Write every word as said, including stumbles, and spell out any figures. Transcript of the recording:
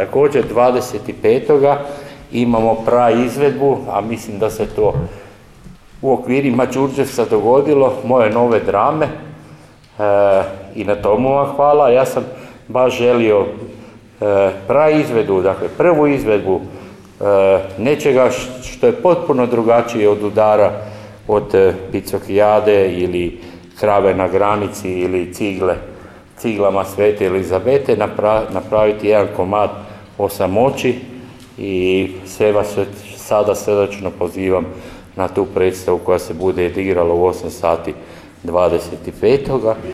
također dvadeset petoga imamo praizvedbu, a mislim da se to u okvirima Đurđevca dogodilo, moje nove drame, e, i na tomu vam hvala. Ja sam baš želio e, praizvedbu, dakle prvu izvedbu e, nečega što je potpuno drugačije od udara od e, Picokijade ili Krave na granici ili cigle, ciglama Svete Elizabete, napra, napraviti jedan komad o samoći i sve vas sada srdačno pozivam na tu predstavu koja se bude odigrala u osam sati dvadeset petoga